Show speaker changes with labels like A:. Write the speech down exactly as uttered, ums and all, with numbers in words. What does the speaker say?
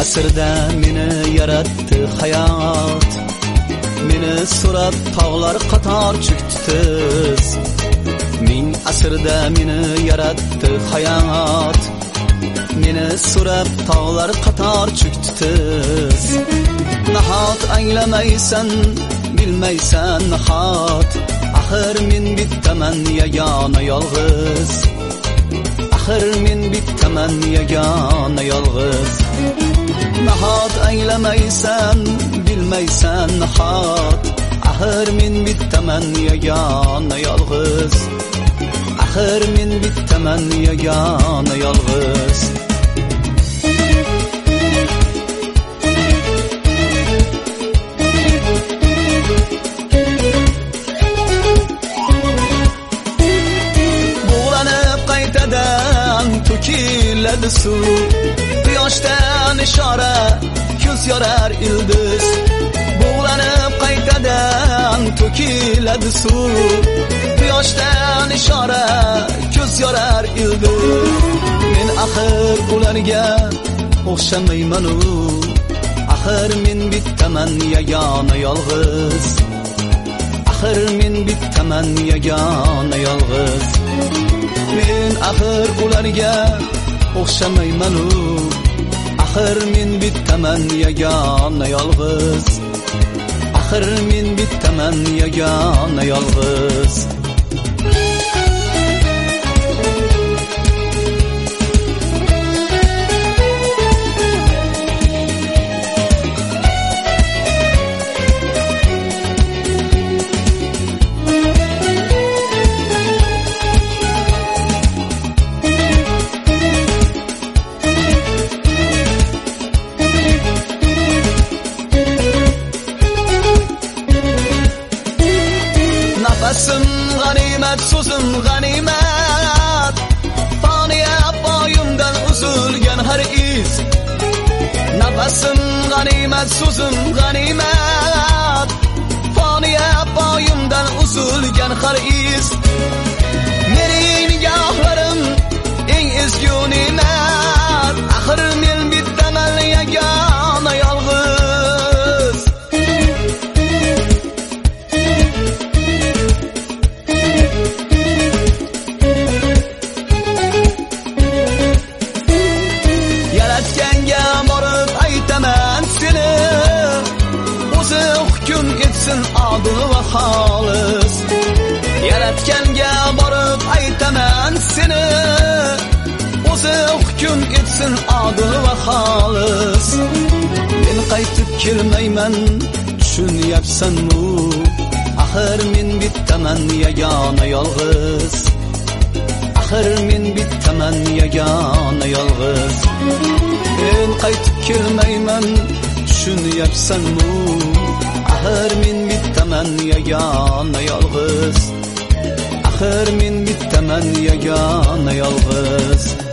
A: asrda meni yaratdi hayot, meni so'rab tog'lar qator cho'kdi tiz. Ming asrda meni yaratdi hayot, meni so'rab tog'lar qator cho'kdi tiz. Nahot anglamaysan, bilmaysan nahot, axir men bittaman yagona yolg'iz. Axir men bittaman yagona yolg'iz. Nahot anglamaysan, bilmaysan nahot, axir men bittaman yagona yolg'iz. Axir men bittaman yagona yolg'iz. To'kiladi suv, quyoshdan ishora, ko'z yorar ildiz. Bug'lanib qaytadan to'kiladi suv, quyoshdan ishora, ko'z yorar ildiz. Men axir ularga o'xshamayman u, axir men bittaman yagona yolg'iz. Axir men bittaman yagona yolg'iz. Men axir ularga o'xshamayman u, axir men bittaman yagona yolg'iz. Axir men bittaman yagona yolg'iz. Nafasım ganimet, so'zim ganimet, faniya boyimdan uzilgan har iz. Nafasım ganimet, so'zim ganimet, faniya boyimdan uzilgan har iz. Mening nigohlarim eng ezgu ne'mat, axir men bittaman yagona yolg'iz. Yaratganga borib aytaman seni, o'zi hukm etsin adil va xolis. Yaratganga borib aytaman seni, o'zi hukm etsin adil va xolis. Men qaytib kelmayman, tushunyapsanmi? Axir men bittaman yagona yolg'iz. Axir men bittaman yagona yolg'iz. Men qaytib kelmayman, tushunyapsanmi? Axir men bittaman yagona yolg'iz. Axir men bittaman yagona yolg'iz.